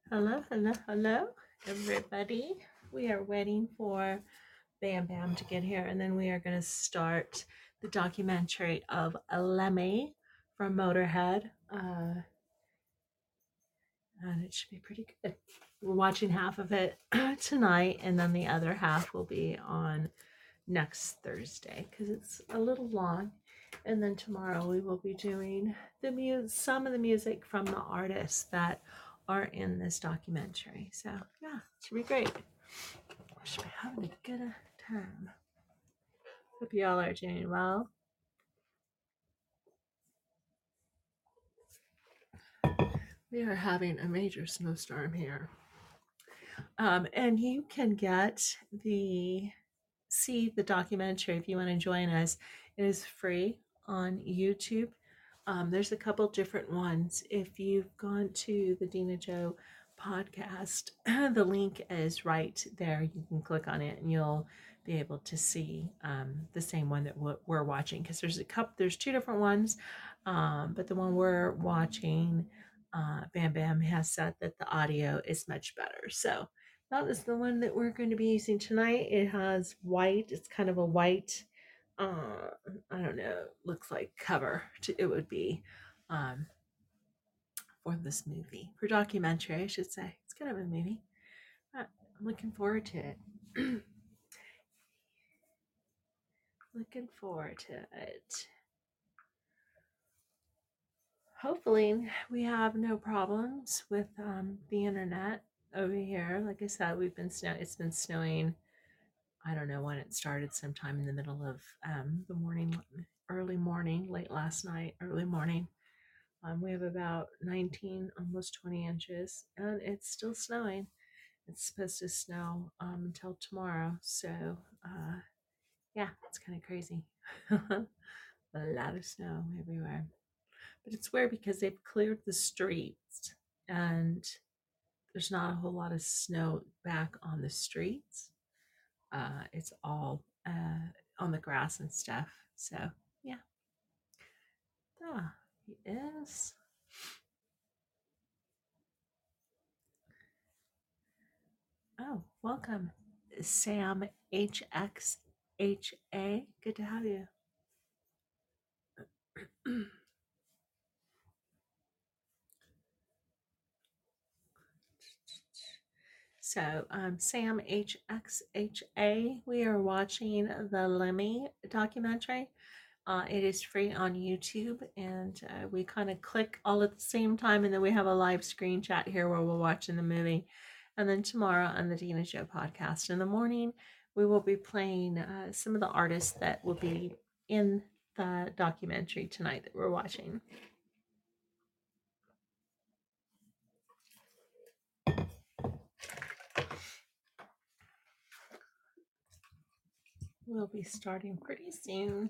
Hello, hello, hello, everybody. We are waiting for Bam Bam to get here, and then we are going to start the documentary of Lemmy from Motorhead. And it should be pretty good. We're watching half of it tonight, and then the other half will be on next Thursday because it's a little long. And then tomorrow we will be doing some of the music from the artists that are in this documentary. So yeah, it should be great. We should be having a good time. Hope you all are doing well. We are having a major snowstorm here. And you can see the documentary if you want to join us. It is free on YouTube. There's a couple different ones. If you've gone to the Dina Joe podcast, the link is right there. You can click on it and you'll be able to see the same one that we're watching, because there's two different ones, but the one we're watching, Bam Bam has said that the audio is much better. So that is the one that we're going to be using tonight. It has white. It's kind of a white, I don't know, looks like cover. It would be um, for this movie, for documentary, I should say. It's kind of a movie. I'm looking forward to it. Looking forward to it. Hopefully, we have no problems with the internet over here. Like I said, it's been snowing. I don't know when it started, sometime in the middle of the morning, early morning, late last night, early morning. We have about 19, almost 20 inches, and it's still snowing. It's supposed to snow until tomorrow. So, yeah, it's kind of crazy. A lot of snow everywhere. But it's weird because they've cleared the streets and there's not a whole lot of snow back on the streets. It's all on the grass and stuff. So, yeah. Ah, he is. Oh, welcome, Sam HXHA. Good to have you. So, Sam HXHA, we are watching the Lemmy documentary. It is free on YouTube, and we kind of click all at the same time, and then we have a live screen chat here where we're watching the movie. And then tomorrow on the Dina Joe podcast in the morning, we will be playing some of the artists that will be in the documentary tonight that we're watching. We'll be starting pretty soon.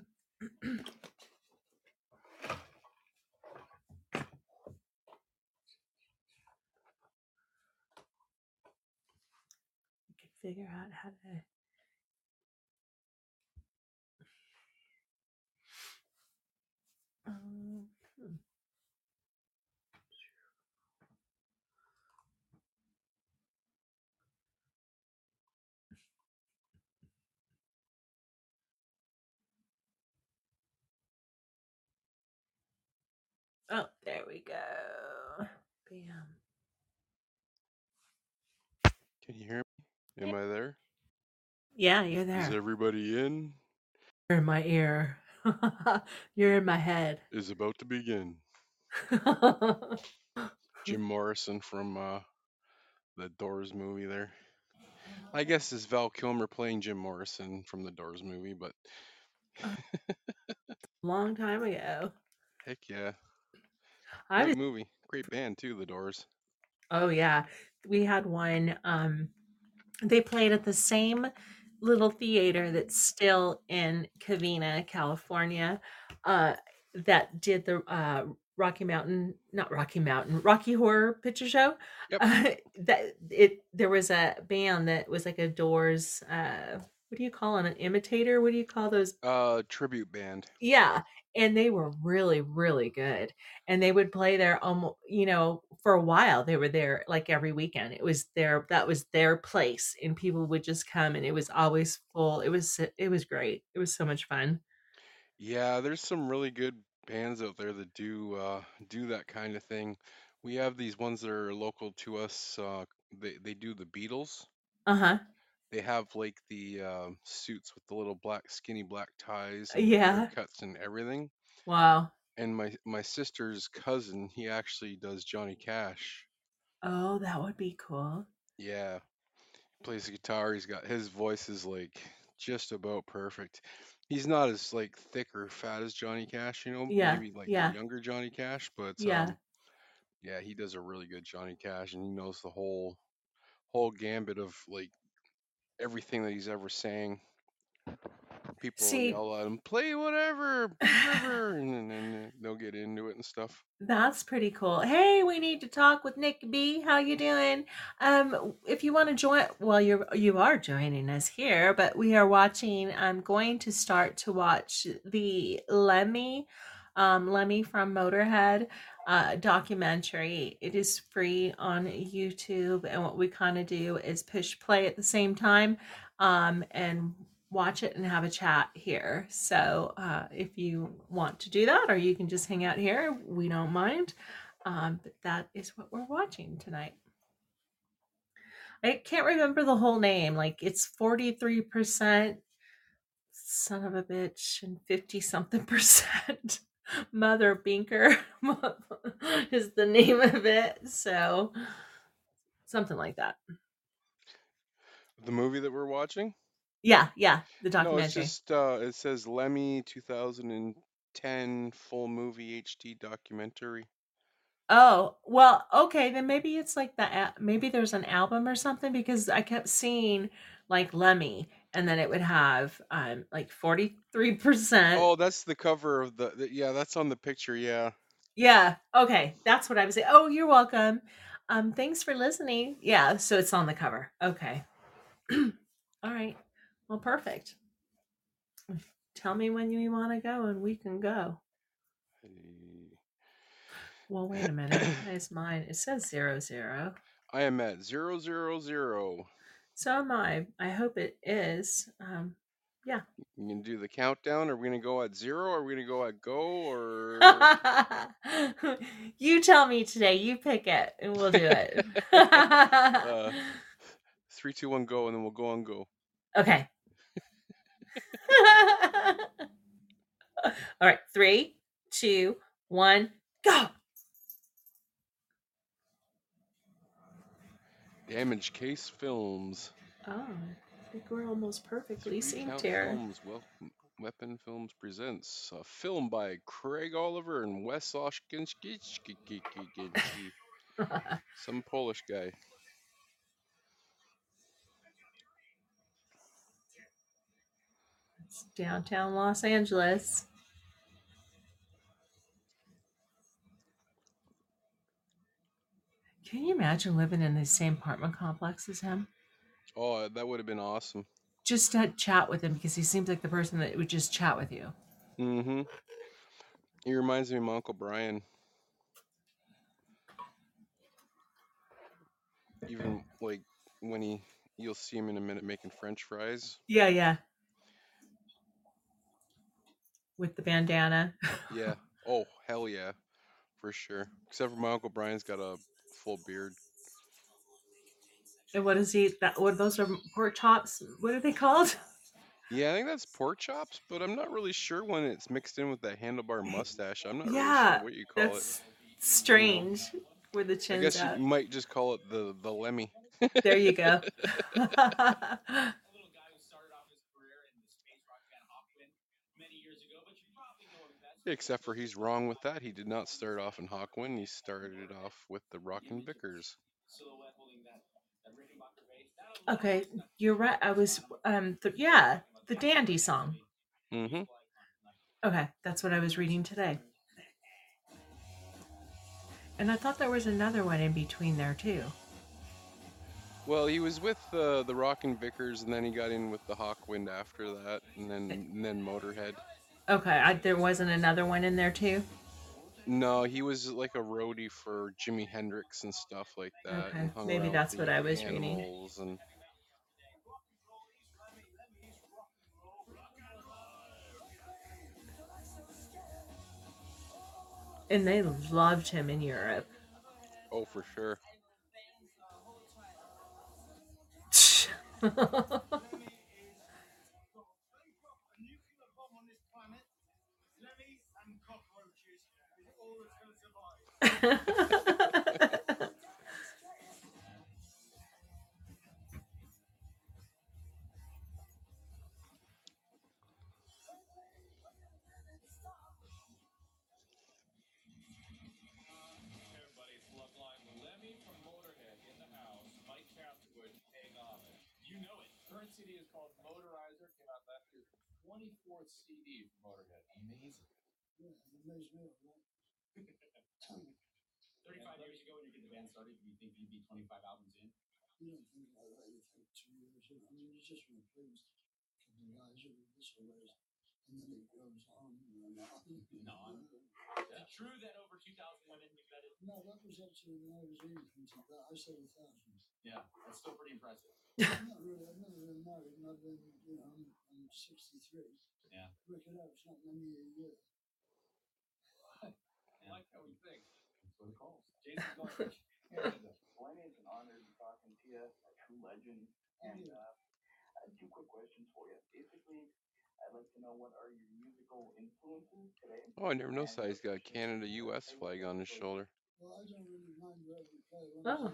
We could figure out how to. Hmm. Oh, there we go. Bam. Can you hear me? Am I there? Yeah, you're Is there. everybody in? You're in my ear. You're in my head. Is about to begin. Jim Morrison from the Doors movie there. I guess it's Val Kilmer playing Jim Morrison from the Doors movie, but Long time ago. heck yeah. I was Great movie. Great band too, the Doors. Oh yeah. We had one they played at the same little theater that's still in Covina, California. Uh that did the Rocky Horror Picture Show. Yep. There was a band that was like a Doors what do you call an imitator? What do you call those? Tribute band. Yeah, and they were really, really good, and they would play there for a while. They were there, like, every weekend. That was their place, and people would just come, and it was always full. It was great. It was so much fun. Yeah, there's some really good bands out there that do that kind of thing. We have these ones that are local to us. They do the Beatles. Uh-huh. They have like the suits with the little black skinny black ties and the Yeah. haircuts and everything. Wow. And my sister's cousin, he actually does Johnny Cash. Oh, that would be cool. Yeah, plays the guitar. He's got his voice is like just about perfect. He's not as like thick or fat as Johnny Cash, Yeah, maybe like the yeah, younger Johnny Cash, but yeah. yeah, he does a really good Johnny Cash and he knows the whole gambit of like everything that he's ever sang. People See, yell at him, "Play whatever, Big River," and then they'll get into it and stuff. that's pretty cool. Hey, we need to talk with Nick B. How you doing? If you want to join, well, you are joining us here, but we are watching. I'm going to start to watch the Lemmy from Motorhead documentary. It is free on YouTube, and what we kind of do is push play at the same time, and watch it and have a chat here. So if you want to do that, or you can just hang out here, we don't mind. But that is what we're watching tonight. I can't remember the whole name. Like, it's 43% son of a bitch and 50 something percent Mother Binker is the name of it. So something like that. The movie that we're watching? Yeah, yeah, the No, it's documentary. just it says Lemmy 2010 full movie HD documentary. Oh, well, okay, then maybe it's like maybe there's an album or something, because I kept seeing like Lemmy, and then it would have like 43%. Oh, that's the cover of yeah, that's on the picture, yeah. Yeah, okay, that's what I was saying. Oh, you're welcome. Thanks for listening. Yeah, so it's on the cover. Okay. All right. Well, perfect. Tell me when you want to go and we can go. Well, wait a minute. Why is mine? It says 00. I am at 000. So am I. I hope it is. Yeah. You can do the countdown. Are we gonna go at 0? Are we gonna go at go or You tell me today. You pick it, and we'll do it. uh 3, 2, 1, go, and then we'll go on go. Okay. All right. 3, 2, 1, go. Damage Case Films. Oh, I think we're almost perfectly 3 synced Count here. Films. Well, Weapon Films presents a film by Craig Oliver and Wes Oshkinski. Some Polish guy. It's downtown Los Angeles. Can you imagine living in the same apartment complex as him? Oh, that would have been awesome. Just to chat with him, because he seems like the person that would just chat with you. Mm-hmm. He reminds me of my Uncle Brian. Even like when you'll see him in a minute making French fries. Yeah, yeah. With the bandana. Yeah. Oh, hell yeah. For sure. Except for my Uncle Brian's got a full beard. And what is he? What, those are pork chops? What are they called? Yeah, I think that's pork chops, but I'm not really sure when it's mixed in with that handlebar mustache. I'm not really sure Yeah, what you call it. that's You know, strange. Where the I chin's guess you out. might just call it the Lemmy. There you go. Except for he's wrong with that. He did not start off in Hawkwind. He started off with the Rockin' Vickers. Okay, you're right. I was yeah, the Dandy song. Mm-hmm. Okay, that's what I was reading today. And I thought there was another one in between there too. Well, he was with the Rockin' Vickers, and then he got in with the Hawkwind after that, and then Motorhead. Okay, there wasn't another one in there too. No, he was like a roadie for Jimi Hendrix and stuff like that, Okay, and hung maybe around with that's what I the was reading. Animals and. And they loved him in Europe. Oh, for sure. Oh, I never noticed that he's got a Canada U.S. flag on his shoulder. Oh.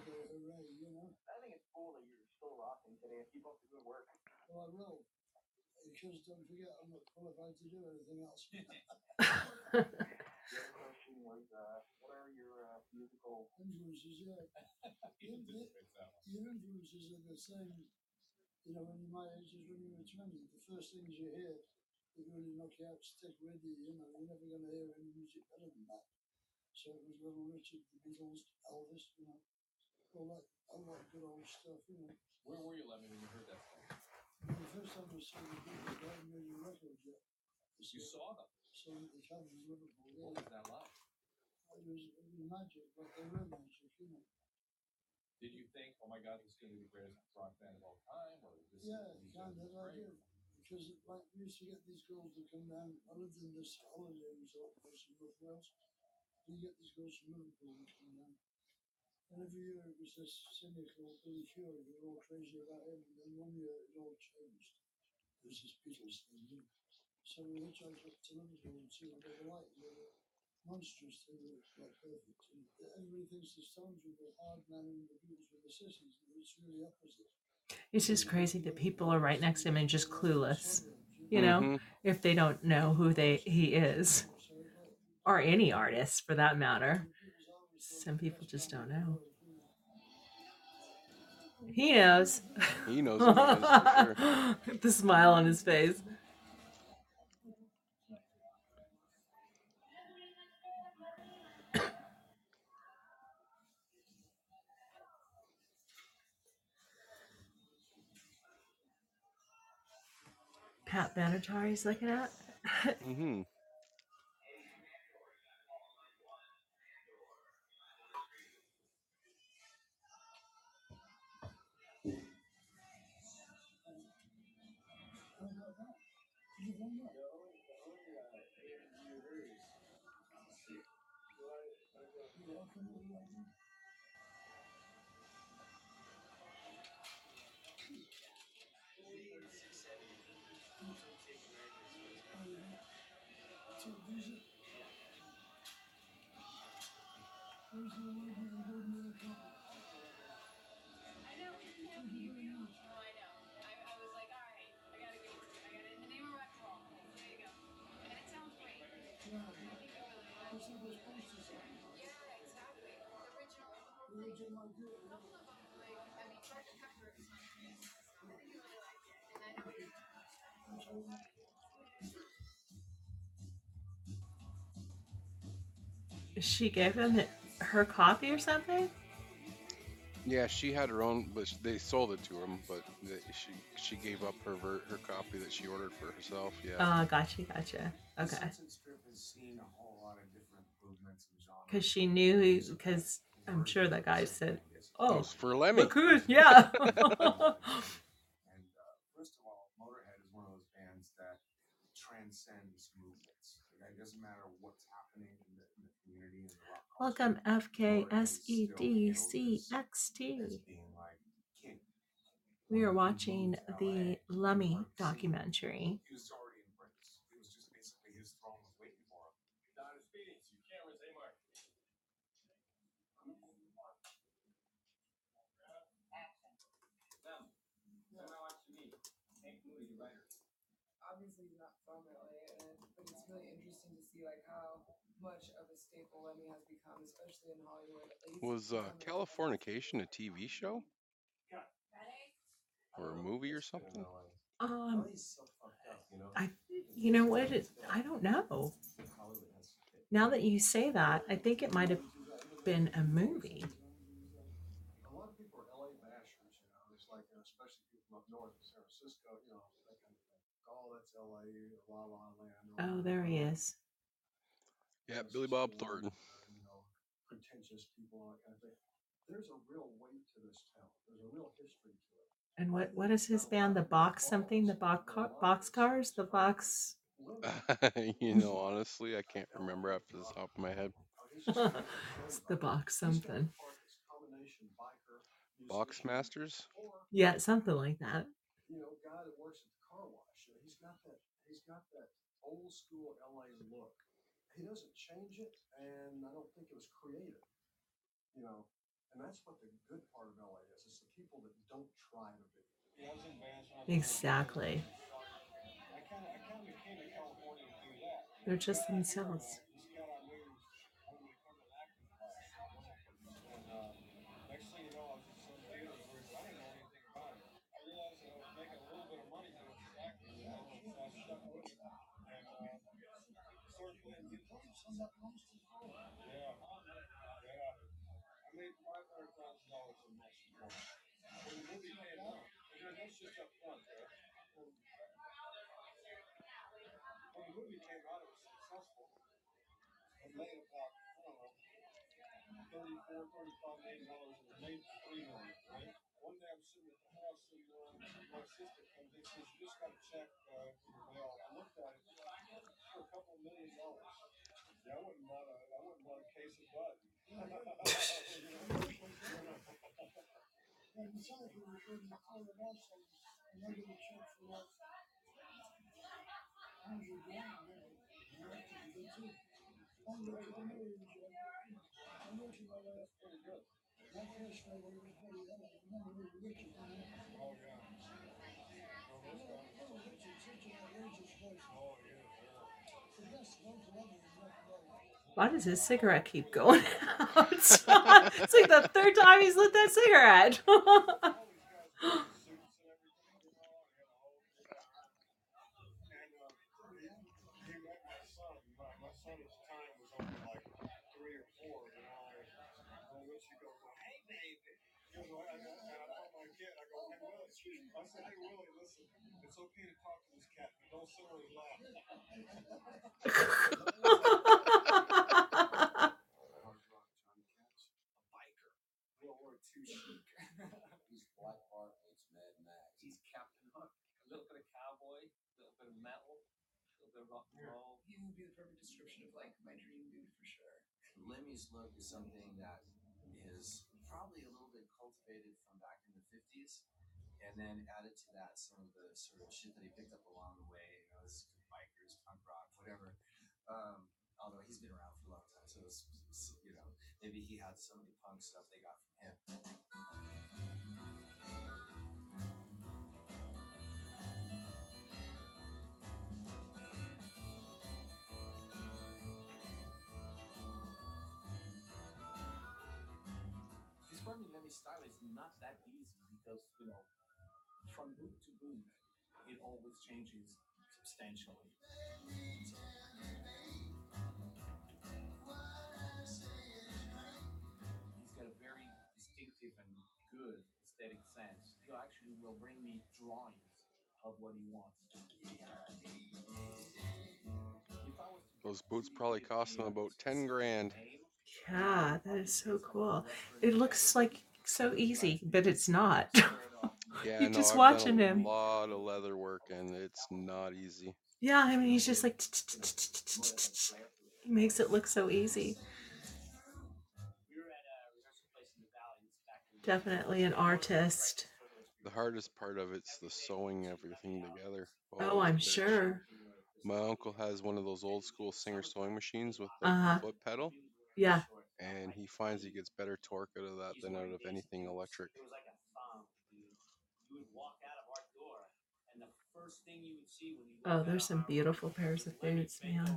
It's just crazy that people are right next to him and just clueless. You know, Mm-hmm. if they don't know who he is, or any artist for that matter. Some people just don't know. He knows. He knows who he is for sure. The smile on his face. Pat Benatar he's looking at. Mm-hmm. She gave him her coffee or something. Yeah, she had her own, but they sold it to him. But she gave up her copy that she ordered for herself. Yeah, Gotcha, gotcha. Okay. Because she knew because I'm sure that guy said, it "Oh, was for Lemmy. look who!" Yeah. Welcome, FKSEDCXT. We are watching the Lummy documentary. Was Californication a TV show or a movie or something? Um, I, you know what? I don't know. Now that you say that, I think it might have been a movie. Oh, there he is. Yeah, Billy Bob Thornton. And what is his band? The box something? The box cars? The box. Honestly, I can't remember off the top of my head. It's the box something. Box Masters. Yeah, something like that. Exactly. They're just themselves. Why does his cigarette keep going out? It's like the third time he's lit that cigarette. Those boots probably cost them about 10 grand. Yeah, that is so cool. It looks like so easy, but it's not. Yeah, You're no, just I've done a watching him. lot of leather work and it's not easy. Yeah, I mean, he's just like, he makes it look so easy. Definitely an artist. The hardest part of it's the sewing everything together. Oh, Holy I'm bitch. sure. My uncle has one of those old school Singer sewing machines with like the Uh-huh. foot pedal, Yeah. and he finds he gets better torque out of that than out of anything electric. Oh, there's some beautiful pairs of boots, man.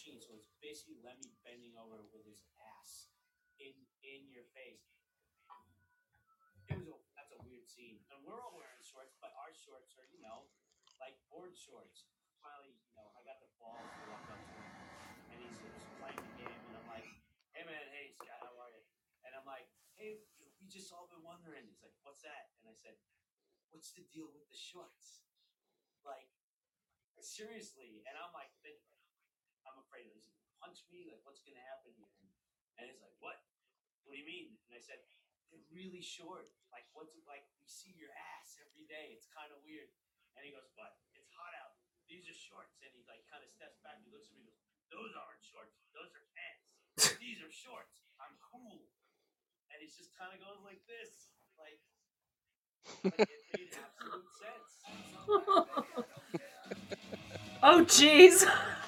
Oh, jeez.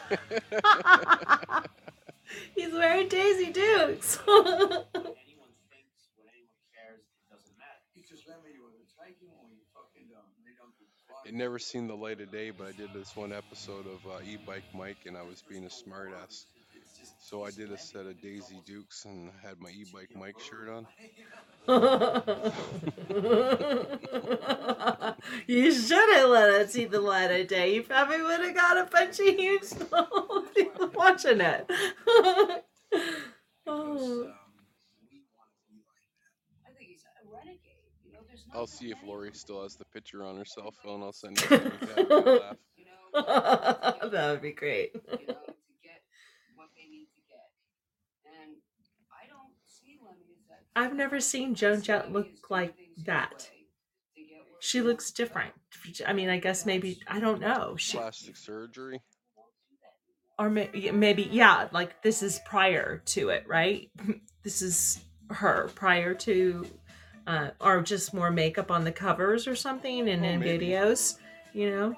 He's wearing Daisy Dukes. It never seen the light of day, but I did this one episode of E-Bike Mike, and I was being a smartass. So I did a set of Daisy Dukes and had my E-Bike Mike shirt on. You shouldn't let it see the light of day. You probably would have got a bunch of huge people watching it. Oh. I'll see if Lori still has the picture on her cell phone. I'll send it to you. You can have a good laugh. That would be great. I've never seen Joan Jett look like that. She looks different. I mean, I guess maybe I don't know. Plastic surgery. Or maybe yeah, like this is prior to it, right? This is her prior to, or just more makeup on the covers or something, and Oh, in maybe. videos, you know.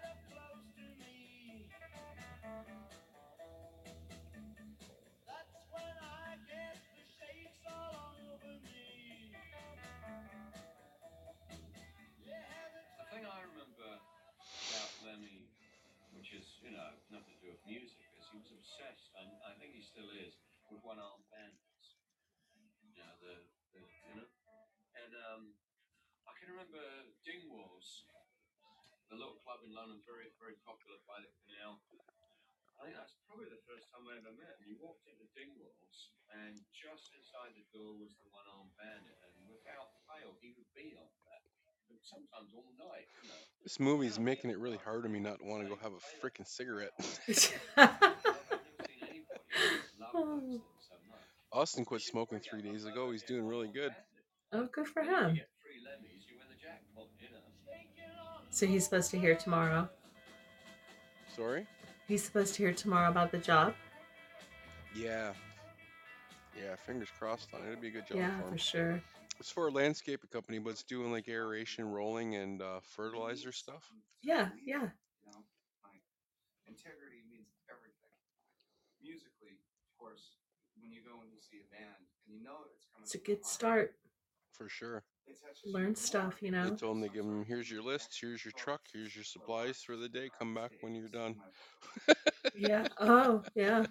This movie's making it really hard on me not to want to go have a freaking cigarette. Oh, Austin quit smoking 3 days ago. He's doing really good. oh, good for him. So he's supposed to hear tomorrow. Sorry? He's supposed to hear tomorrow about the job. Yeah. Yeah, fingers crossed on it. It'll be a good job Yeah, for for him. sure. It's for a landscaping company, but it's doing like aeration, rolling, and fertilizer stuff. Yeah, yeah. It's a good start. For sure. Learn stuff, you They know. told him they give him, here's your list, here's your truck, here's your supplies for the day. Come back when you're done. Yeah. Oh, yeah.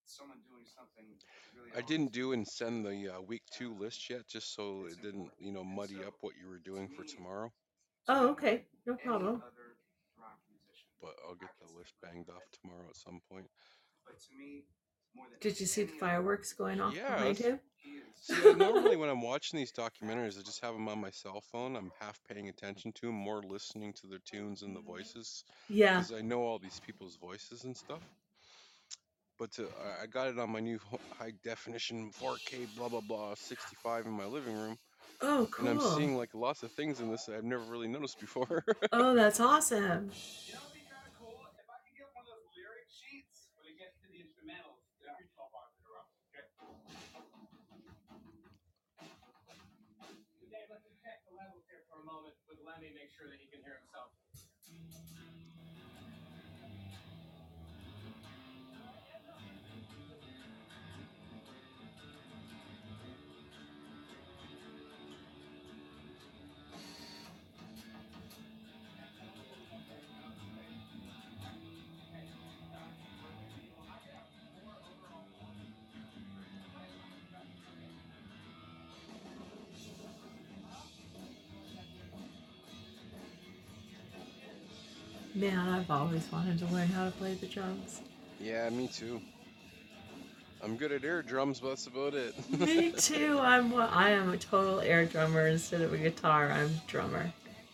I didn't do and send the week 2 list yet, just so it didn't, muddy up what you were doing for tomorrow. Oh, okay. No problem. But I'll get the list banged off tomorrow at some point. Did you see the fireworks going off behind Yes. you? See, I normally when I'm watching these documentaries, I just have them on my cell phone. I'm half paying attention to them, more listening to their tunes and the voices, Yeah. because I know all these people's voices and stuff. But I got it on my new high definition 4K blah blah blah 65 in my living room, Oh, and I'm cool. seeing like lots of things in this that I've never really noticed before. Oh, that's awesome. Man, I've always wanted to learn how to play the drums. Yeah, me too. I'm good at air drums, but that's about it. Me too. I am a total air drummer instead of a guitar. I'm a drummer.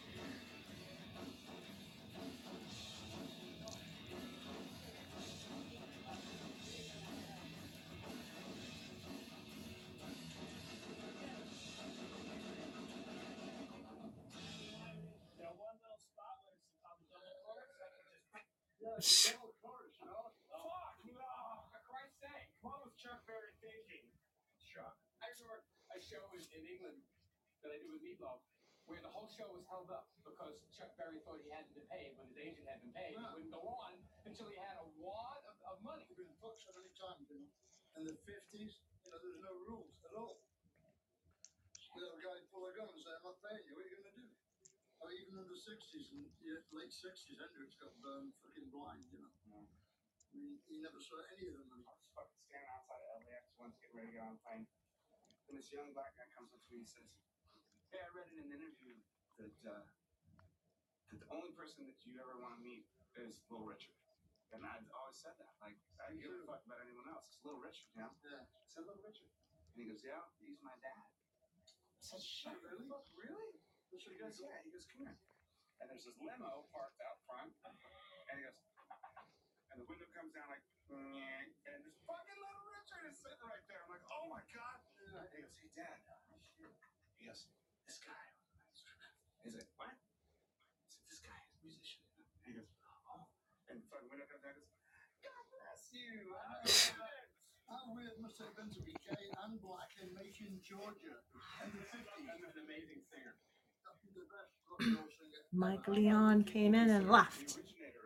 Mike Leon came in and left.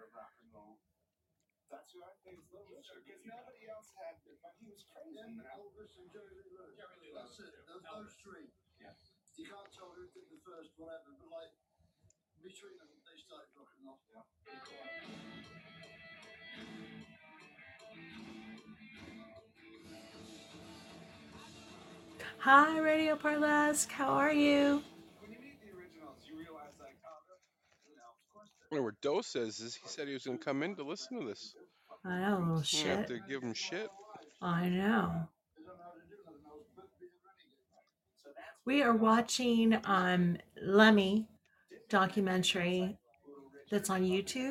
Hi, Radio Burlesque. How are you? And what Doe says is he said he was going to come in to listen to this. I know, little I'm gonna have shit. to give him shit. I know. We are watching Lemmy documentary that's on YouTube.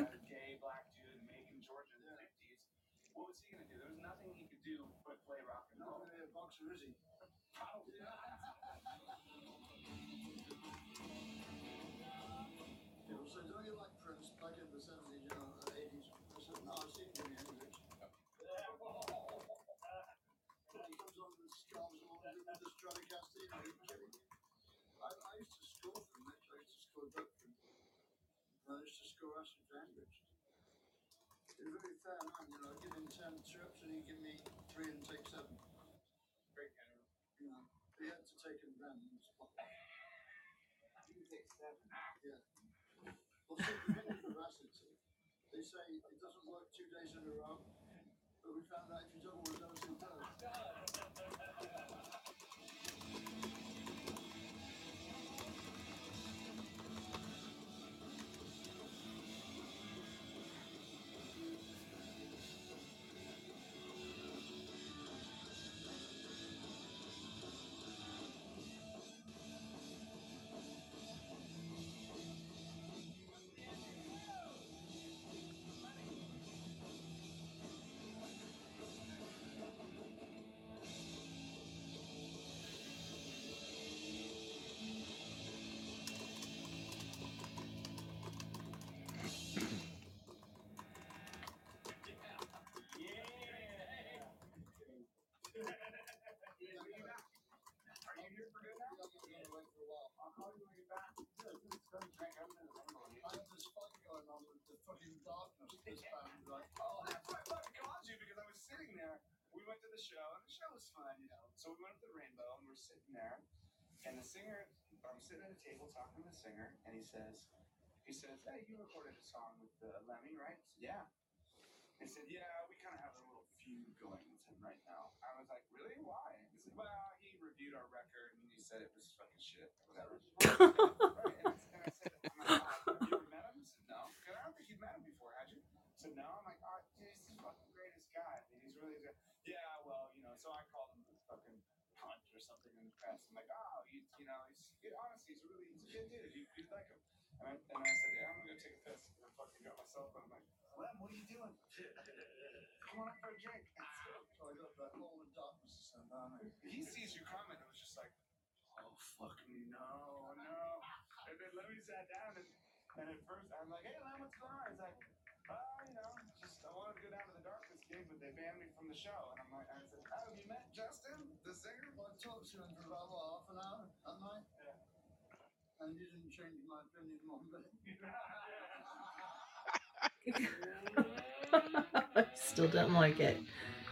I still don't like it.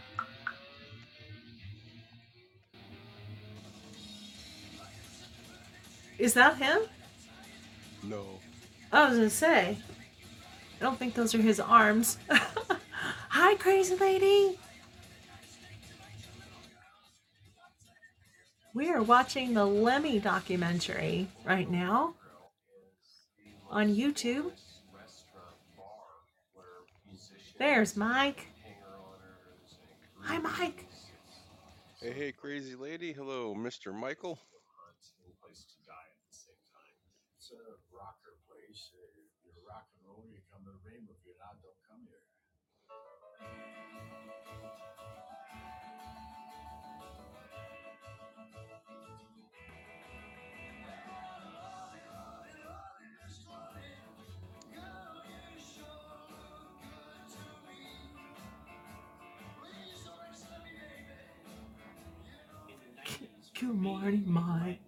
Is that him? No. I was gonna say. I don't think those are his arms. Hi, crazy lady. We are watching the Lemmy documentary right now on YouTube. There's Mike. Hi, Mike. Hey, hey, crazy lady. Hello, Mr. Michael. Good morning, Mike.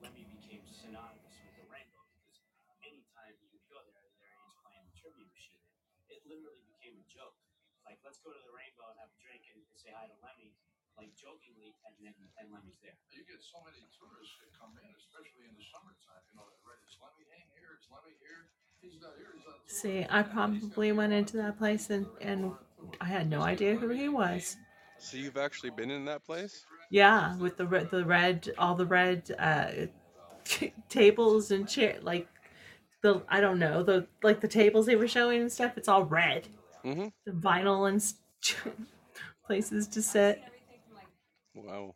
See, I probably went into that place and I had no idea who he was. So you've actually been in that place? Yeah, with the red, all the red tables and chair, like the I don't know the tables they were showing and stuff. It's all red. Mm-hmm. The vinyl and places to sit. Wow.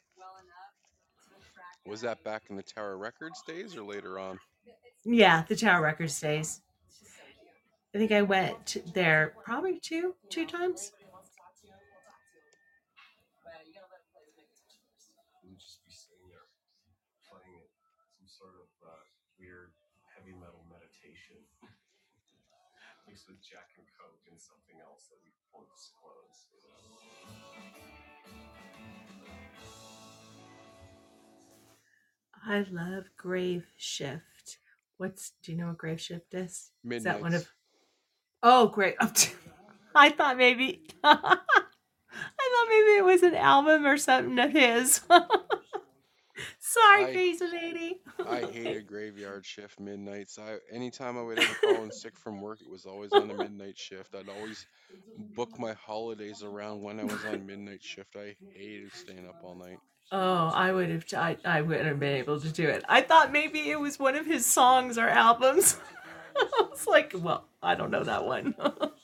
Was that back in the Tower Records days or later on? Yeah, the Tower Records days. I think I went there probably two times. I love Grave Shift. Do you know what Grave Shift is? Is that one of? Midnight's. Oh, great! I thought maybe I thought maybe it was an album or something of his. Sorry, I crazy lady. I hated graveyard shift midnights. Anytime I would ever call in sick from work, it was always on a midnight shift. I'd always book my holidays around when I was on midnight shift. I hated staying up all night. Oh, I wouldn't have been able to do it. I thought maybe it was one of his songs or albums. I was like, well, I don't know that one.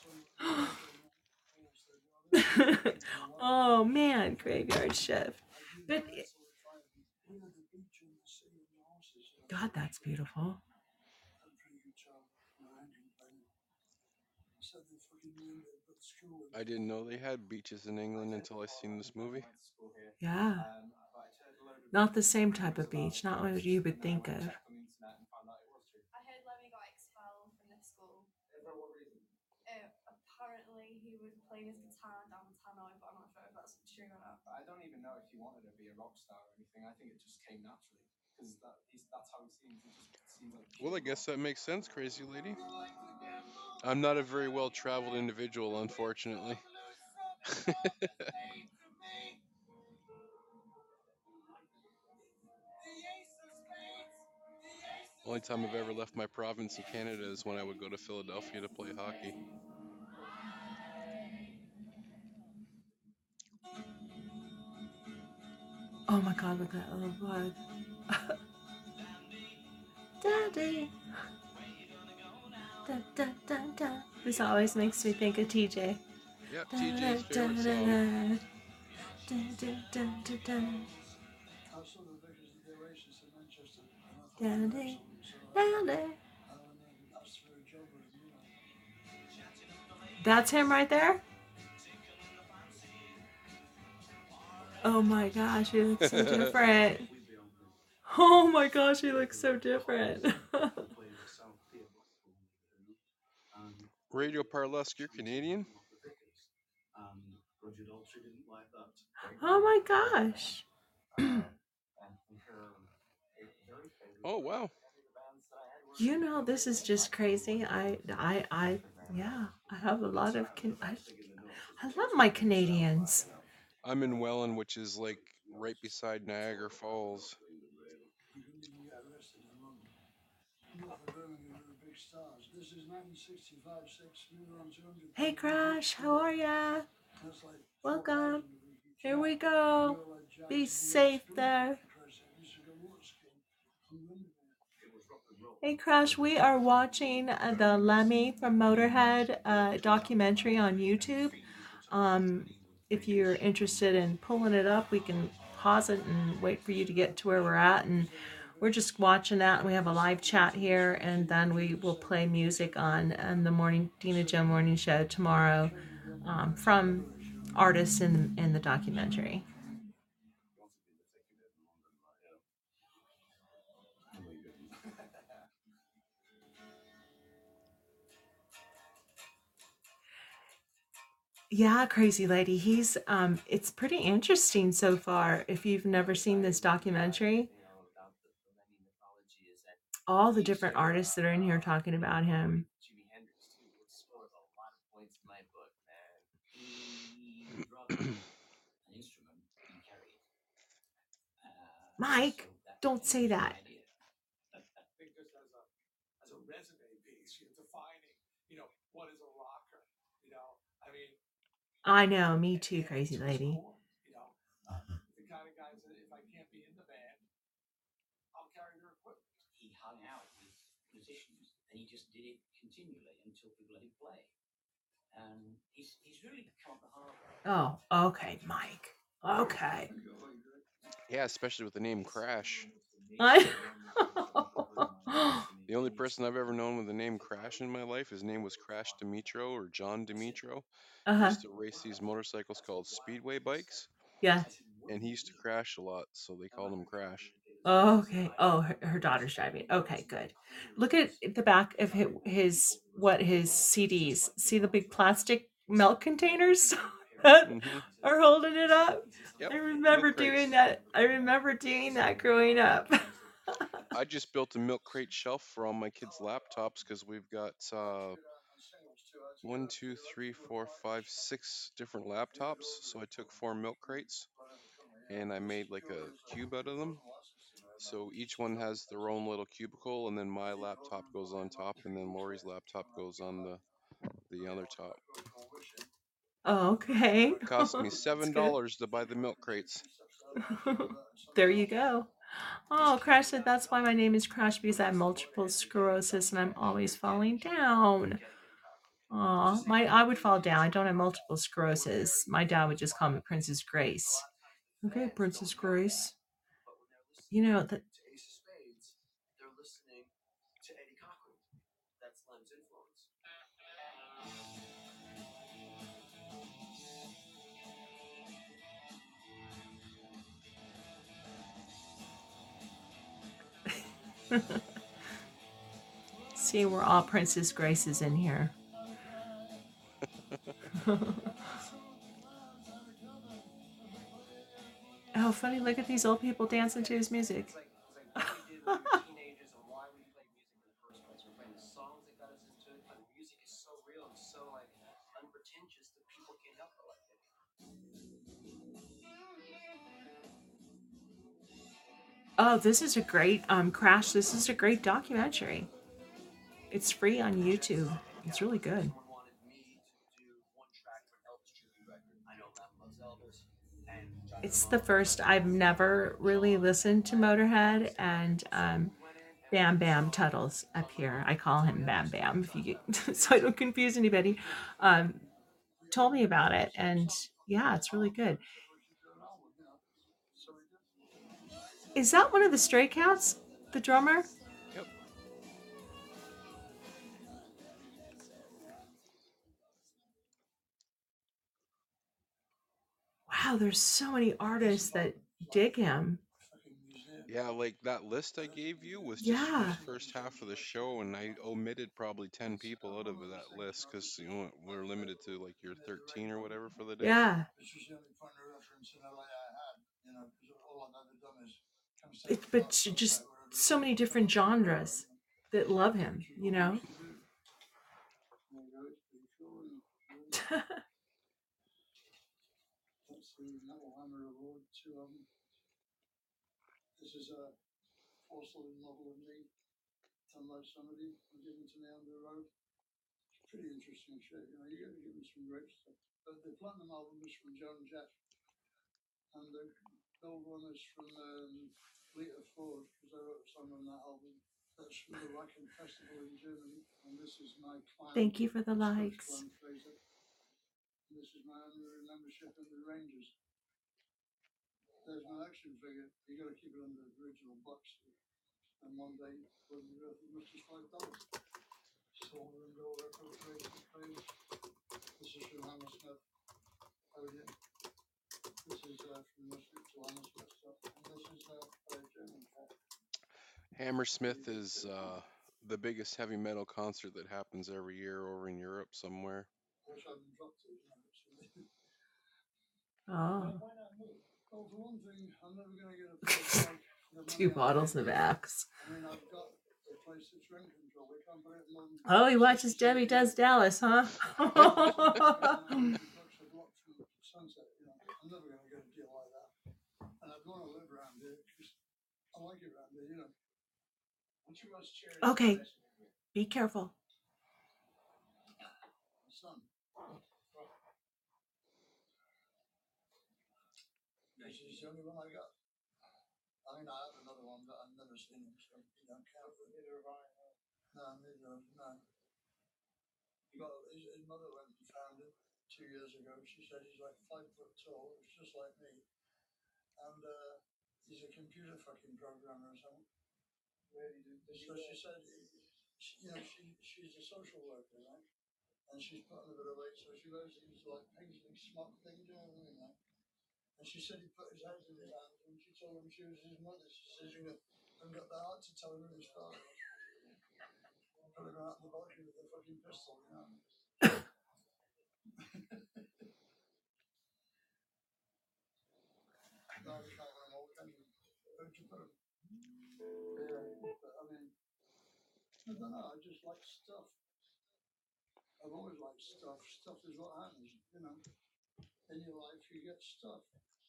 Oh man, graveyard shift. But God, that's beautiful. I didn't know they had beaches in England until I seen this movie. Yeah. Not the same type of beach, not what you would think of. Well, I guess that makes sense, crazy lady. I'm not a very well traveled individual, unfortunately. Only time I've ever left my province in Canada is when I would go to Philadelphia to play hockey. Oh my God, look at that little bug. Daddy. Dun, dun, dun, dun. This always makes me think of TJ. Yep, Da, da, TJ's da, favorite da, song. da. Dun, dun, dun, dun, dun. Daddy. Daddy. That's him right there? Oh my gosh, he looks so different. Oh my gosh, he looks so different. Radio Parlesque, you're Canadian? Oh my gosh. Oh, wow. You know, this is just crazy. Yeah, I have a lot of, I love my Canadians. I'm in Welland, which is like right beside Niagara Falls. Hey, Crash, how are ya? Welcome. Here we go. Be safe there. Hey, Crash, we are watching the Lemmy from Motorhead documentary on YouTube. Um, if you're interested in pulling it up, we can pause it and wait for you to get to where we're at. And we're just watching that. And we have a live chat here, and then we will play music on the morning Dina Joe Morning Show tomorrow from artists in the documentary. Yeah, crazy lady. He's it's pretty interesting so far. If you've never seen this documentary, all the different artists that are in here talking about him. Mike, don't say that. I know, me too, crazy lady. Oh, okay, Mike. Okay. Yeah, especially with the name Crash. I The only person I've ever known with the name Crash in my life, his name was Crash Dimitro or John Dimitro. He Uh-huh. used to race these motorcycles called speedway bikes, Yeah. and he used to crash a lot, so they called him Crash. Oh, okay. Oh, her daughter's driving. Okay, good. Look at the back of his CDs. See the big plastic milk containers that Hmm. are holding it up? Yep, I milk remember doing crates. that. I remember doing that growing up. I just built a milk crate shelf for all my kids' laptops because we've got one, two, three, four, five, six different laptops. So I took four milk crates and I made like a cube out of them. So each one has their own little cubicle, and then my laptop goes on top, and then Lori's laptop goes on the other top. Oh, okay. Cost me That's seven good. dollars to buy the milk crates. There you go. Oh, Crash said that's why my name is Crash because I have multiple sclerosis and I'm always falling down. Aw, I would fall down. I don't have multiple sclerosis. My dad would just call me Princess Grace. Okay, Princess Grace. You know that. See, we're all Princess Graces in here. Oh, funny! Look at these old people dancing to his music. Oh, this is a great Crash. This is a great documentary. It's free on YouTube. It's really good. It's the first. I've never really listened to Motorhead, and Bam Bam Tuttles up here. I call him Bam Bam if you get, so I don't confuse anybody. Um, Told me about it, and yeah, it's really good. Is that one of the Stray Cats, the drummer? Yep. Wow, there's so many artists that dig him. Yeah, like that list I gave you was just from the Yeah, first half of the show, and I omitted probably 10 people out of that list because we're limited to like your 13 or whatever for the day. yeah. But just so many different genres that love him. You know. Thank you for the likes. Hammersmith is the biggest heavy metal concert that happens every year over in Europe somewhere. Oh. Two bottles of Axe. Oh, he watches Debbie Does Dallas, huh? Okay, be careful.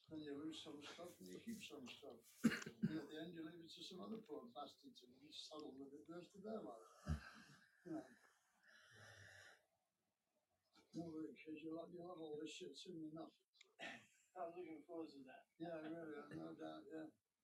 Then you lose some stuff and you keep some stuff. And at the end you leave it to some other poor bastard to be saddled with it the rest of their life. You know. No, because you'll have all this shit soon enough. I'm looking forward to that. Yeah, really, no doubt, yeah.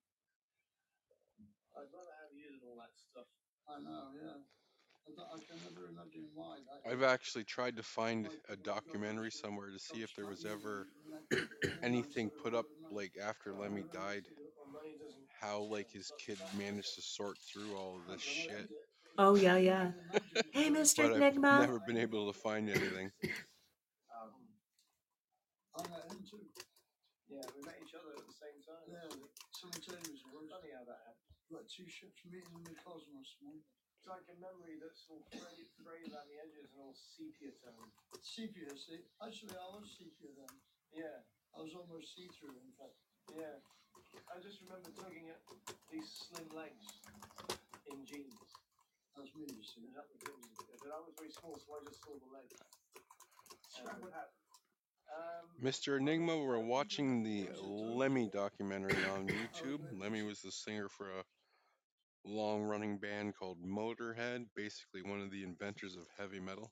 I'd rather have you than all that stuff. I know, yeah. I can never imagine why. I've actually tried to find a documentary somewhere to see if there was ever anything put up like after Lemmy died, how like his kid managed to sort through all of this shit. Oh yeah, yeah. Hey, Mr. But I've Enigma. never been able to find anything. I met him too. Yeah, we met each other at the same time. Yeah, something telling me was funny how that happened. Like two ships meeting in the cosmos, man. It's like a memory that's all frayed around the edges and all sepia tone. Sepia, see? Actually, I was sepia then. Yeah. I was almost see-through, in fact. Yeah. I just remember tugging at these slim legs in jeans. That's me, you see. But I was very small, so I just saw the legs. What happened? Mr. Enigma, we're watching the Lemmy documentary on YouTube. Lemmy was the singer for a long-running band called Motorhead, basically one of the inventors of heavy metal.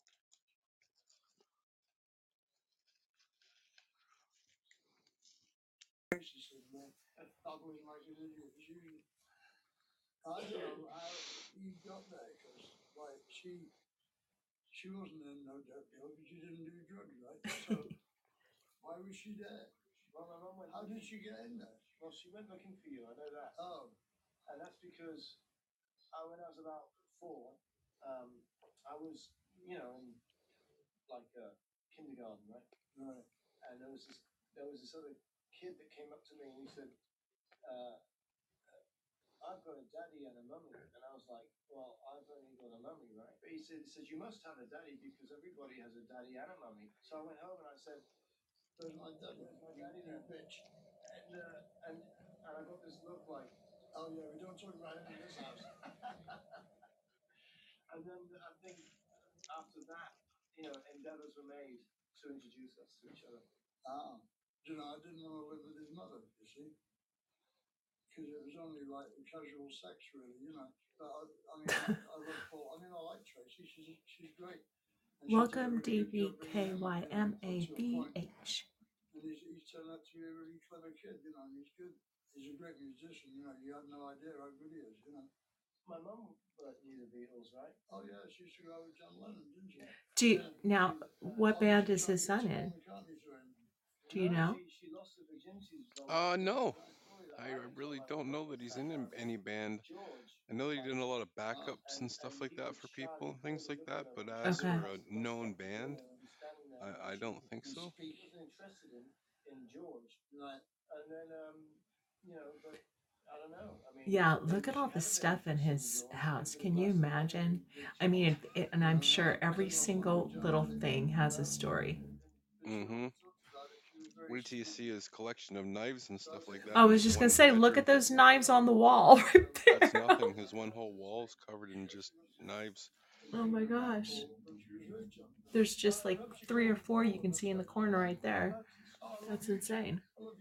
Bubbling like an idiot as usual. I don't know how he got there because, like, she wasn't in no dirt deal because she didn't do drugs, right? So why was she there? Well, my mum went. How did she get in there? Well, she went looking for you. I know that. Oh, and that's because when I was about 4, I was, in like kindergarten, right? Right. And there was this other kid that came up to me and he said, I've got a daddy and a mummy. And I was like, well, I've only got a mummy, right? But he said, you must have a daddy because everybody has a daddy and a mummy. So I went home and I said, where's my daddy? You bitch. And I got this look like, oh yeah, we don't talk about him in this house. And then I think after that, endeavors were made to introduce us to each other. Ah. I didn't want to live with his mother, you see. Because it was only like casual sex, really, But I mean, I love Paul. I mean, I like Tracy. She's great. And Welcome, DBKYMABH. And he's turned out to be a really clever kid, and he's good. He's a great musician, You have no idea how good he is, My mum knew the Beatles, right? Oh yeah, she used to go with John Lennon, didn't she? Now, what band is his son in? Do you know? She lost her virginity. No. I really don't know that he's in any band. I know that he did a lot of backups and stuff like that for people, things like that, but as Okay. for a known band, I don't think so. He wasn't interested in George. Right. And then, but I don't know. I mean, Yeah, look at all the stuff in his house. Can you imagine? I mean, and I'm sure every single little thing has a story. Mm-hmm. Wait till you see his collection of knives and stuff like that. I in was his just one gonna say, look bedroom. at those knives on the wall right there. That's nothing. His one whole wall's covered in just knives. Oh my gosh. There's just like 3 or 4 you can see in the corner right there. That's insane.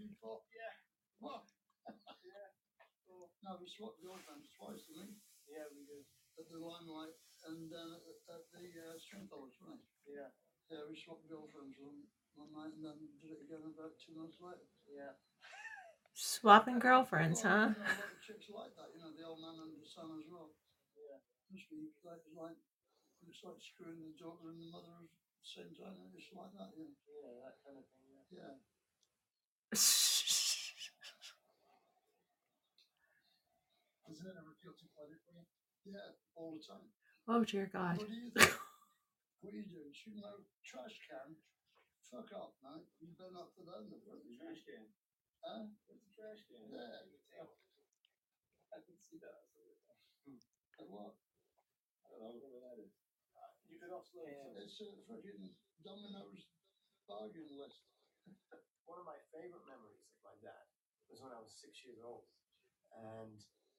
No, we swapped girlfriends twice, didn't we? Yeah, we did. At the Limelight and at the Stringfellows, right? Yeah. Yeah, we swapped girlfriends one night and then did it again about 2 months later. Yeah. Swapping girlfriends, huh? A lot of chicks like that, the old man and the son as well. Yeah. Must be like it's like screwing the daughter and the mother at the same time, it's like that, Yeah, that kind of thing, yeah. Doesn't it ever feel too cluttered for you? Yeah, all the time. Oh dear God. What do you think? What are you doing? Shooting out trash can? Fuck off, man. You've been up to that in the front. Trash can? Huh? What's the trash can? Yeah. I can see that. And what? I don't know what that is. You could also it's a fucking Domino's bargain list. One of my favorite memories of my dad was when I was 6 years old, and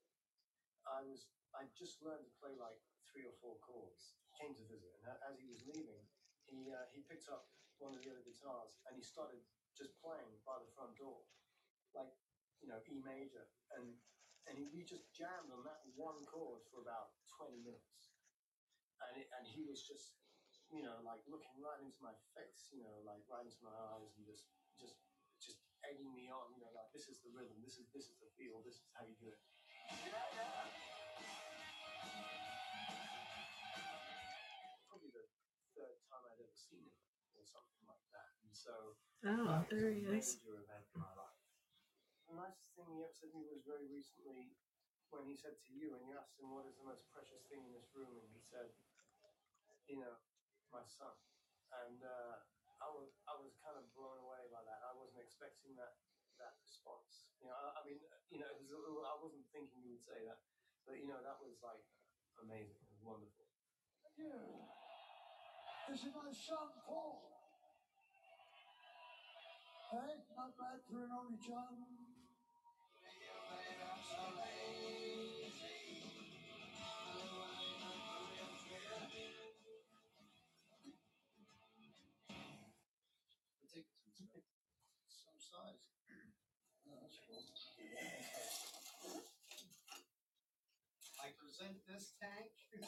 I just learned to play like 3 or 4 chords. He came to visit, and as he was leaving, he picked up one of the other guitars and he started just playing by the front door. like, E major, and we just jammed on that one chord for about 20 minutes, and he was just, like looking right into my face, like right into my eyes, and just egging me on, like this is the rhythm, this is the feel, this is how you do it. Probably the third time I'd ever seen him or something like that, and so Oh, that was there a he is. major event in my life. The nicest thing he ever said to me was very recently when he said to you, and you asked him what is the most precious thing in this room, and he said, my son. And I was kind of blown away by that. I wasn't expecting that response. I mean, I wasn't thinking you would say that, but that was like amazing. It was wonderful. Yeah. This is my son, Paul. Hey, not bad for an only child. Some size. Oh, that's cool. I present this tank.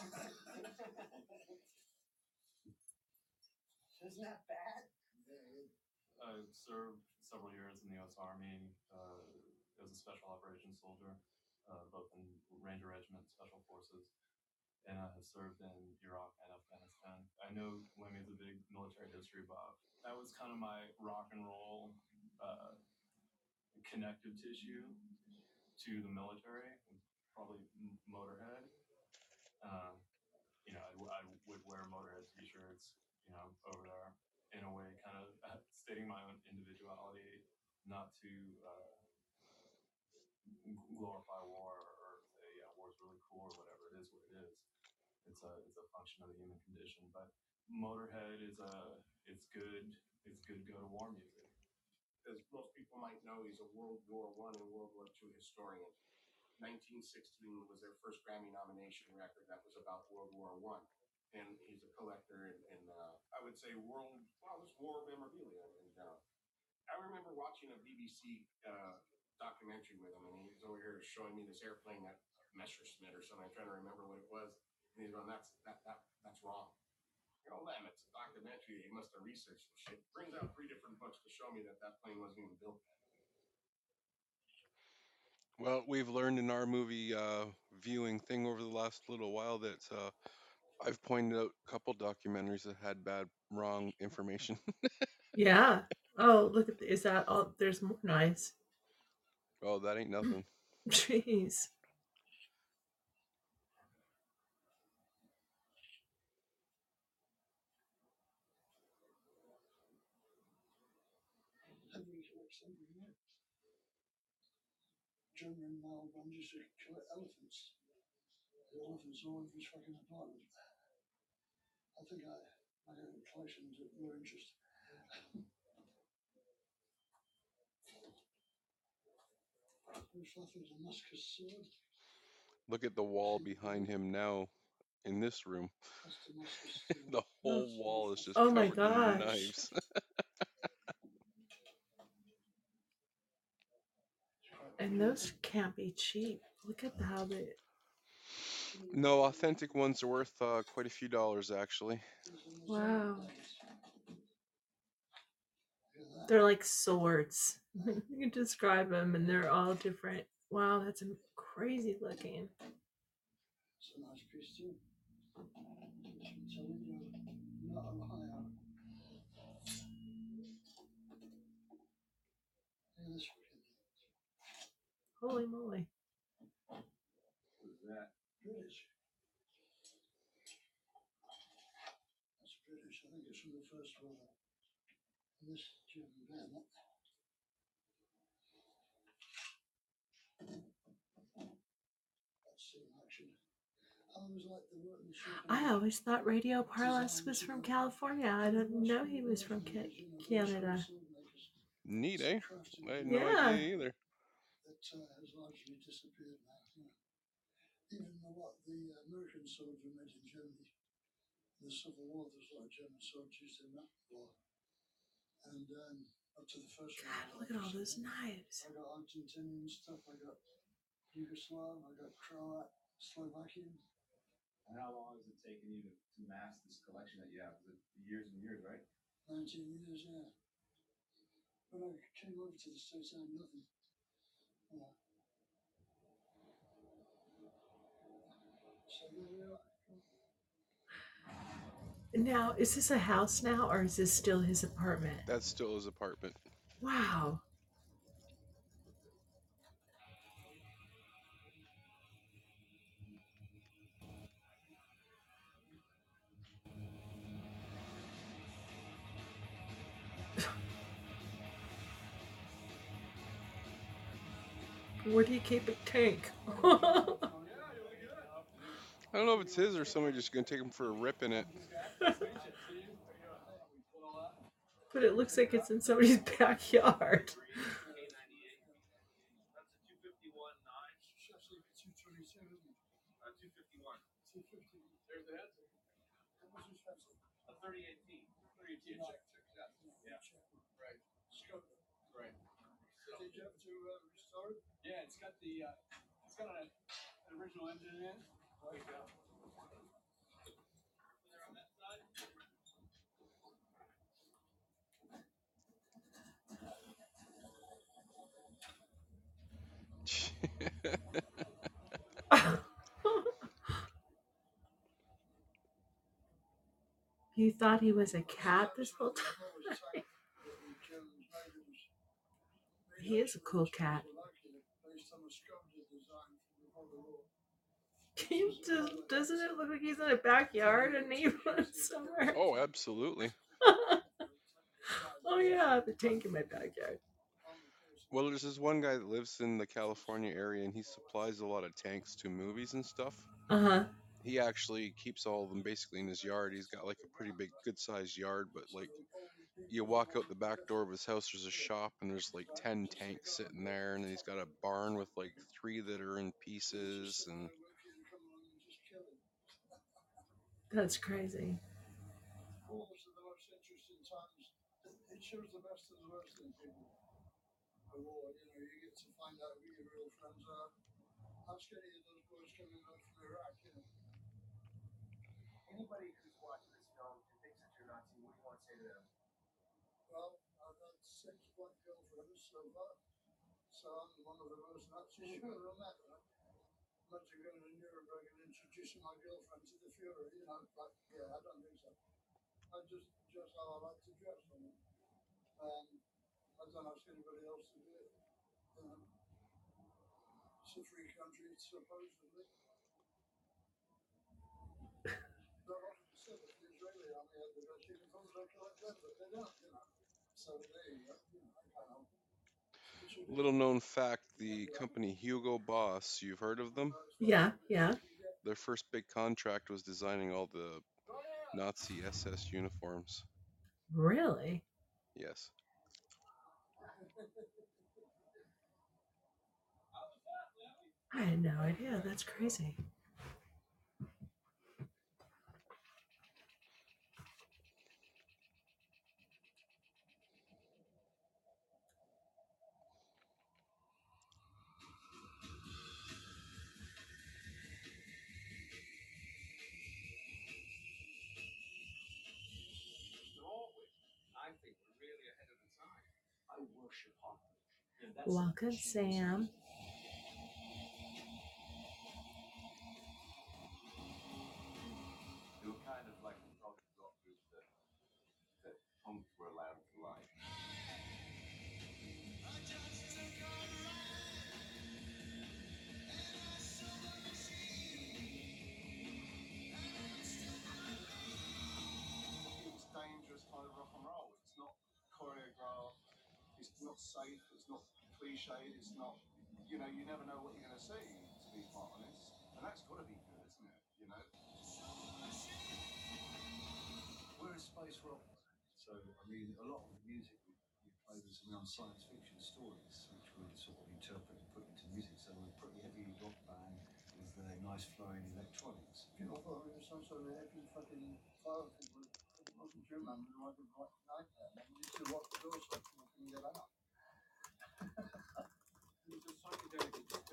Isn't that bad? I served several years in the U.S. Army as a special operations soldier, both in Ranger Regiment, Special Forces, and I have served in Iraq and Afghanistan. I know Limmy's a big military history buff. That was kind of my rock and roll connective tissue to the military, probably Motorhead. I would wear Motorhead t-shirts, over there in a way, kind of stating my own individuality, not to glorify war or say, yeah, war's really cool or whatever. It is what it is. It's a function of the human condition. But Motorhead it's good go to war music. As most people might know, he's a World War I and World War II historian. 1916 was their first Grammy nomination record that was about World War I. And he's a collector in I would say, this war memorabilia in general. I remember watching a BBC documentary with him, and he was over here showing me this airplane, that Messerschmitt or something. I'm trying to remember what it was. And he's going, that's wrong. Damn, it's a documentary. He must have researched the shit. Brings out 3 different books to show me that plane wasn't even built. Well, we've learned in our movie viewing thing over the last little while that I've pointed out a couple documentaries that had wrong information. Yeah. Oh, look at is that all? There's more nice. Oh, that ain't nothing. Jeez. German and Malibran used to kill elephants. The elephants all over his fucking apartment. I think I got a collection of your interest. Looks like a Damascus sword. Look at the wall behind him now in this room. That's Damascus. The whole wall is just Oh my covered in gosh. knives. And those can't be cheap. Look at how they. No, authentic ones are worth quite a few dollars, actually. Wow. They're like swords. You can describe them, and they're all different. Wow, that's crazy looking. It's a nice piece too. So not on higher. Look at this fucking thing. Holy moly. What is that? British. That's British. I think it's from the First World War. This German bayonet. That's in action. I always thought Radio Parlance was from California. I didn't know he was from Canada. Neat, eh? I had no idea either. That has largely disappeared now. Even the American swords were made in Germany. In the Civil War, there's a lot of German swords used in that war. And up to the first one. God, look at all those knives. I got Argentinian stuff. I got Yugoslav. I got Croat, Slovakian. And how long has it taken you to mass this collection that you have? Is it years and years, right? 19 years, yeah. When I came over to the States, I had nothing. Yeah. So here we are. Now, is this a house now, or is this still his apartment? That's still his apartment. Wow. Where do you keep a tank? I don't know if it's his or somebody just gonna take him for a rip in it. But it looks like it's in somebody's backyard. That's a 251 9. It's actually 222, isn't it? 251. 250. There's the head. How much is that? A 38T. 38T. No. Yeah. Right. Scope. Right. Did you have to restore it? Yeah, it's got an original engine in. There you go. There on that side. You thought he was a cat this whole time? He is a cool cat. Doesn't it look like he's in a backyard and he runs somewhere? Oh, absolutely. Oh yeah, I have a tank in my backyard. Well, there's this one guy that lives in the California area, and he supplies a lot of tanks to movies and stuff. Uh-huh. He actually keeps all of them basically in his yard. He's got like a pretty big, good-sized yard, but like you walk out the back door of his house, there's a shop, and there's like 10 tanks sitting there, and then he's got a barn with like 3 that are in pieces, and That's crazy. Almost the most interesting times. It shows the best and the worst in people. War, you get to find out who your real friends are. How scary are those boys coming out from Iraq, Anybody who's watching this film and thinks that you're Nazi, what do you want to say to them? Well, I've had 6 black girlfriends so far. So I'm one of the most Nazis you've ever met, right? Imagine going to Nuremberg and introducing my girlfriend to the Fuhrer, but yeah, I don't think so. I just how I like to dress, I don't ask anybody else to do it. It's a free country, supposedly. But like I said, if the Israeli army had the best uniforms, they collect them, but they don't, So there you go, I can't help it. little known fact, the company Hugo Boss, you've heard of them? Yeah, yeah. Their first big contract was designing all the Nazi SS uniforms. Really? Yes. I had no idea. That's crazy. I think we're really ahead of the time. I worship art. Welcome, Sam. They were kind of like the prog rock group that punks were allowed to like. It's dangerous kind of rock and roll. It's not choreographed. It's not safe. It's not cliched. It's not, you never know what you're going to see, to be quite honest. And that's got to be good, isn't it? We're a space rock. So, a lot of the music we play was around science fiction stories, which we sort of interpret and put into music. So we're a pretty heavy rock band with nice flowing electronics. People thought we were some sort of happy fucking fire people. It wasn't true, man. We were like a black nightmare. Man. We used to lock the doors so people couldn't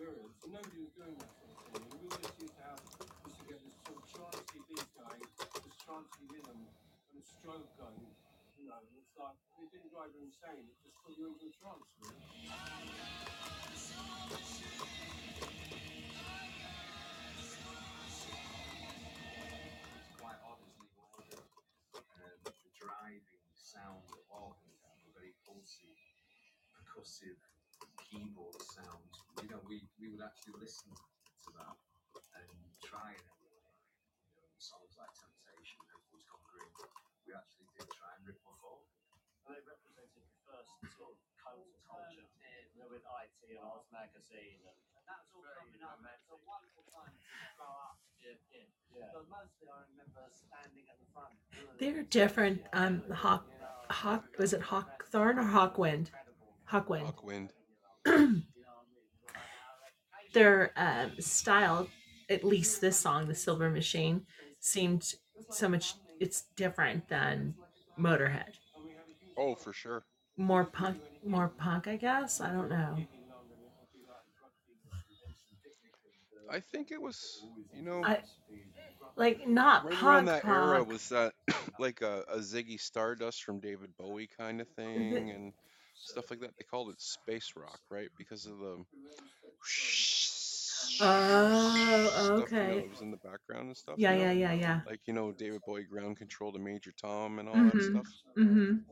experience, and nobody was doing that sort of thing. And we just used to get this sort of trancey beat going, this trancey rhythm, and a stroke going. You know, it's like it didn't drive you insane; it just put you into a trance, really. It's quite odd, isn't it? The driving sound of organ down, the very pulsy, percussive keyboard sounds. You know, we would actually listen to that and try and emulate. You know, songs like Temptation, Everyone's Gone Green. We actually did try and rip off organ. And they represented the first sort of counterculture, you know, with IT and Oz Magazine, and that was all coming up. It was a wonderful time to grow up. Yeah. But mostly I remember standing at the front. They're different. Hawk was it Hawthorne or Hawkwind? Hawkwind. Hawkwind. Their style, at least this song, "The Silver Machine," seemed so much. It's different than Motorhead. Oh, for sure. More punk, I guess. I don't know. I think it was, you know, I like not right around punk that era punk. was that like a Ziggy Stardust from David Bowie kind of thing and stuff like that. They called it space rock, right? Because of the Oh, stuff, you know, okay. that was in the background and stuff, Yeah, you know? yeah, yeah, yeah. Like, you know, David Bowie ground control to Major Tom and all that Mhm. stuff. Mhm.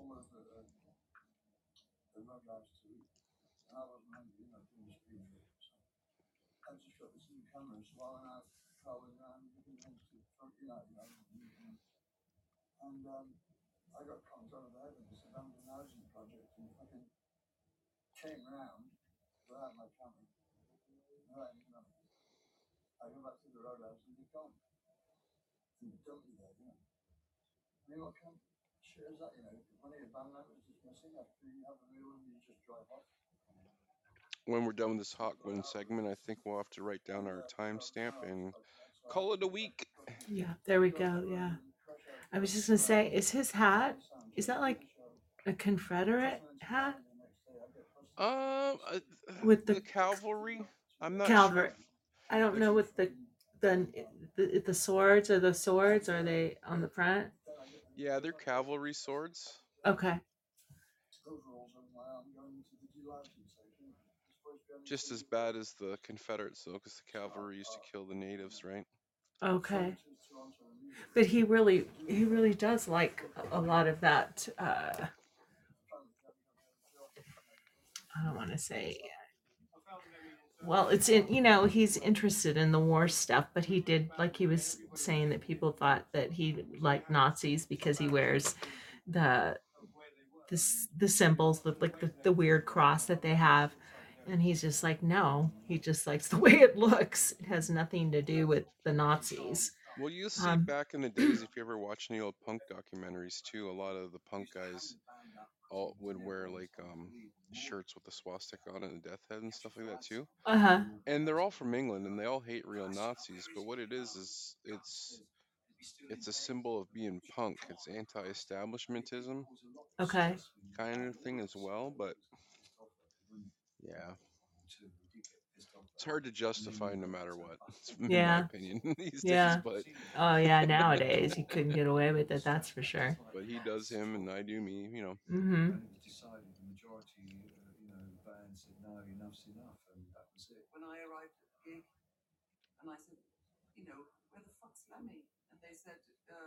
The road lights too. And I wasn't hungry, you know, doing the speed trip. So I just got this new camera, so I went out traveling around looking into and I got contact with Evan, this abandoned housing project, and fucking came round without my camera. Right, you know. I go back to the roadhouse and they're gone. And don't be there, you know. I mean, what kind of shit is that, you know? One of your band members is missing after you have a meal and you just drive off. When we're done with this Hawkwind segment, I think we'll have to write down our timestamp and call it a week. Yeah, there we go. Yeah. I was just gonna say, is his hat? Is that like a Confederate hat Uh, with the the cavalry. I'm not sure Calvert? if I don't know what the swords, or the swords, are they on the front? yeah, they're cavalry swords. Okay. Just as bad as the Confederates, though, because the cavalry used to kill the natives, right? Okay. But he really does like a lot of that. I don't want to say. Well, it's in, he's interested in the war stuff, but he did, like he was saying, that people thought that he liked Nazis because he wears the the symbols, the weird cross that they have, and he's just like, no, he just likes the way it looks. It has nothing to do with the Nazis. Well, you see back in the days, if you ever watch any old punk documentaries too, a lot of the punk guys all would wear like shirts with the swastika on it and a death head and stuff like that too. Uh-huh. And they're all from England and they all hate real Nazis, but what it is it's a symbol of being punk. It's anti-establishmentism Okay. kind of thing as well, but yeah. It's hard to justify no matter what, in my Yeah. opinion, these days, Yeah. but Oh yeah, nowadays you couldn't get away with it, that's for sure. but he does him and I do me, you know. Mm-hmm. And it was decided the majority, the band said, no, enough's enough, and that was it. When I arrived at the gig, and I said, where the fuck's Lemmy? And they said,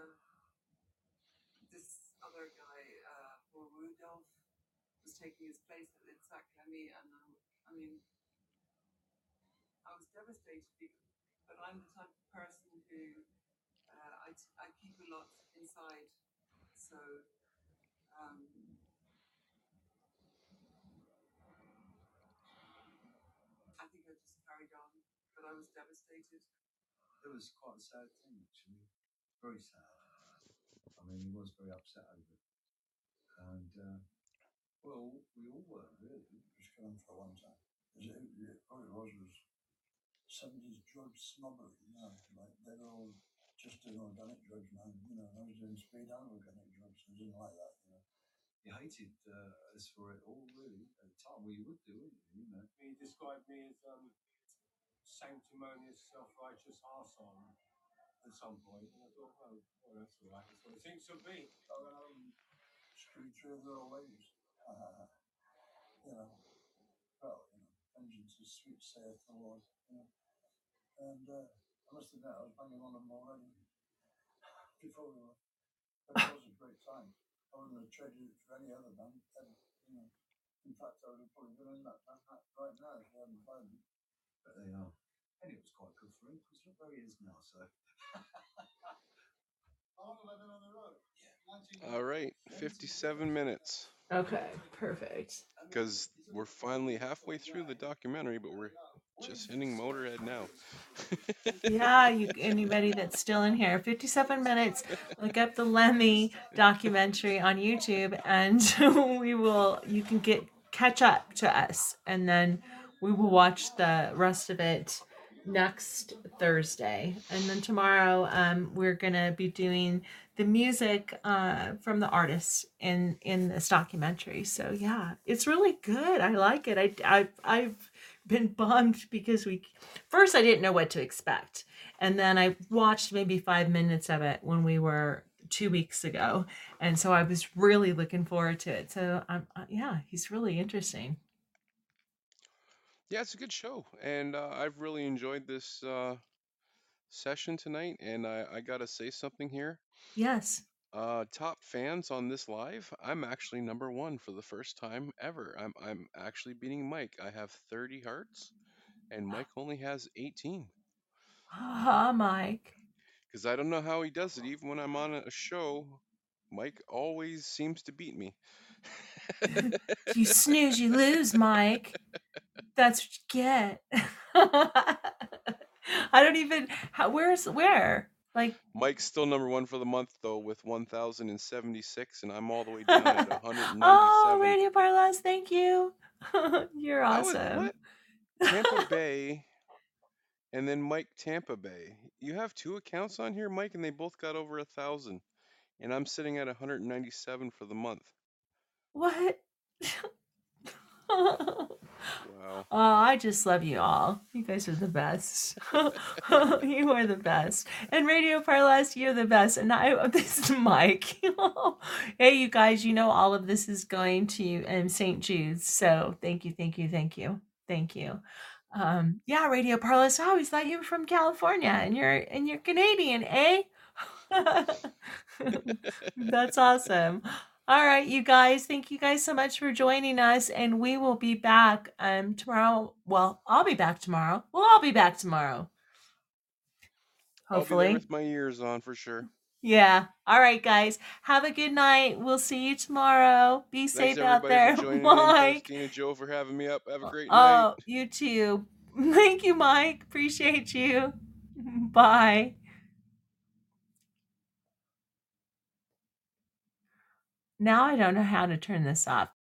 this other guy, Paul Rudolph, was taking his place at Zach Lemmy, and I mean, I was devastated, but I'm the type of person who I keep a lot inside, so I think I just carried on, but I was devastated. It was quite a sad thing, actually. Very sad. I mean, he was very upset over it. And, well, we all were, really. Just going for a long time. All it was 70s drug snobbery, like they were all just doing organic drugs, man, and I was doing speed and organic drugs, so I didn't like that, He hated us for it all, really, at the time. Well, you would do, wouldn't you? He described me as sanctimonious, self-righteous arsehole at some point. And I thought, well, that's all right. That's what it seems to be. Street three of the old ladies. Vengeance is sweet, saith the Lord. And I must admit, I was banging on them already before we left. But it was a great time. I wouldn't have traded it for any other band. In fact, I would have probably been in that band right now if I hadn't played them. But they are. And it was quite good for him because look where he is now. So. How long have I been on the road? All right, 57 minutes. Okay, perfect. Because we're finally halfway through the documentary, but we're just hitting Motorhead now. Yeah, anybody that's still in here, 57 minutes. Look up the Lemmy documentary on YouTube, and you can catch up to us, and then we will watch the rest of it next Thursday, and then tomorrow we're gonna be doing the music from the artists in this documentary. So yeah, it's really good. I like it. I've been bummed because first I didn't know what to expect, and then I watched maybe 5 minutes of it when we were 2 weeks ago, and so I was really looking forward to it. So yeah, he's really interesting. Yeah, it's a good show, and I've really enjoyed this session tonight. And I gotta say something here. Yes. Top fans on this live. I'm actually number one for the first time ever. I'm actually beating Mike. I have 30 hearts, and Mike only has 18. Mike. Because I don't know how he does it. Even when I'm on a show, Mike always seems to beat me. You snooze, you lose, Mike. That's what you get. I don't even. Where? Like Mike's still number one for the month though, with 1,076, and I'm all the way down at 197. Oh, Radio Parlas, thank you. You're awesome. What? Tampa Bay, and then Mike Tampa Bay. You have two accounts on here, Mike, and they both got over 1,000, and I'm sitting at 197 for the month. What? Wow. Oh, I just love you all. You guys are the best. You are the best. And Radio Parlas, you're the best. And this is Mike. Hey, you guys, you know all of this is going to St. Jude's. So thank you. Yeah, Radio Parlas. I always thought you were from California, and you're Canadian, eh? That's awesome. All right, you guys. Thank you guys so much for joining us, and we will be back tomorrow. Well, I'll be back tomorrow. We'll all be back tomorrow. Hopefully. I'll be there with my ears on for sure. Yeah. All right, guys. Have a good night. We'll see you tomorrow. Be safe out there. For joining Mike. In. Thanks, Tina Joe, for having me up. Have a great night. Oh, you too. Thank you, Mike. Appreciate you. Bye. Now I don't know how to turn this off.